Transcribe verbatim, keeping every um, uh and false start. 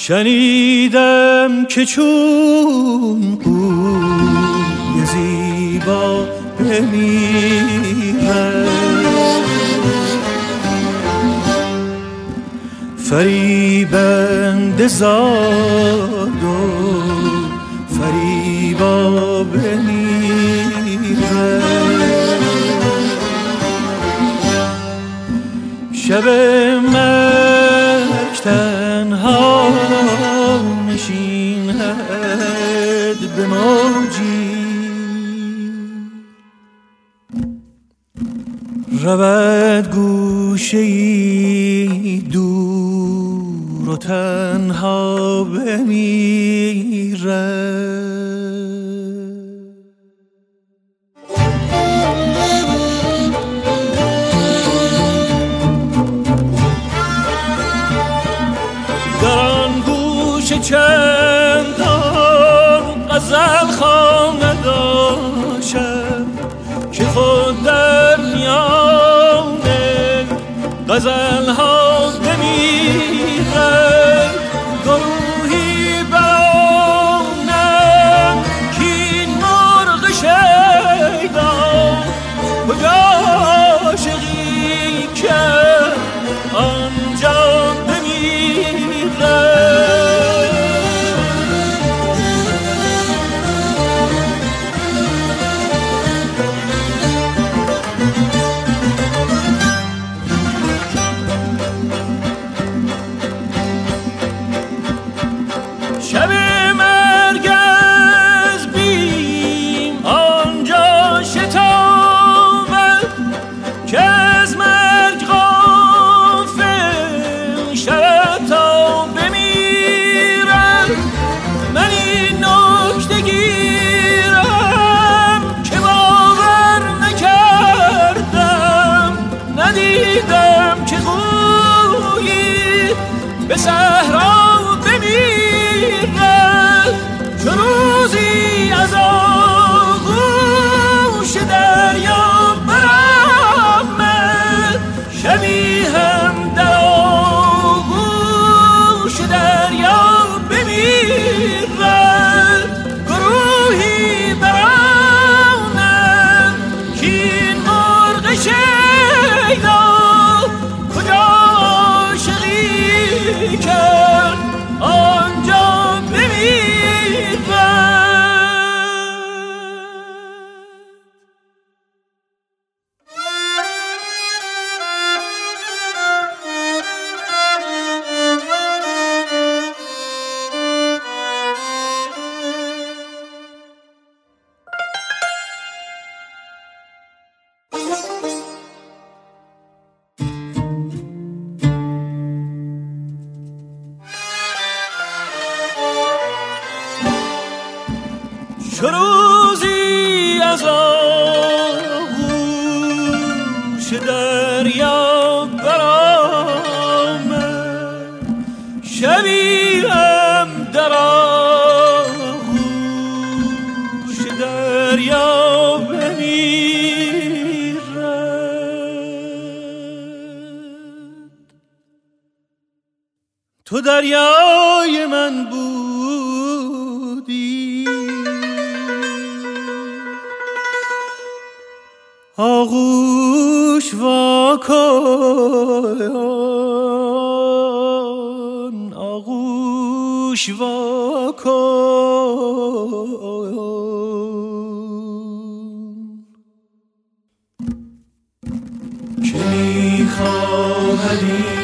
شنیدم که چون قوی زیبا بمیره فریبنده زاد و فریبا بمیره شب مرگ تنها نشیند به موجی رود گوشه‌ای دور و تنها بمیره چندان غزل خانه داشتم که خود در میان غزل ها بمیرد گروهی برانم که این مرغ شیدا کجا عاشقی کرد آنجا بمیرد به صحرا بمیرد چو روزی از آغوش دریا برآمد شبی هم در آغوش دریا بمیرد گروهی برآمد که این مرغ شیدا کرد آنجا بمیرد چو روزی از آغوش دریا برآمد شبی هم در آغوش دریا بمیرد تو دریای من بودی آغوش واکن آغوش واکن که می‌خواهد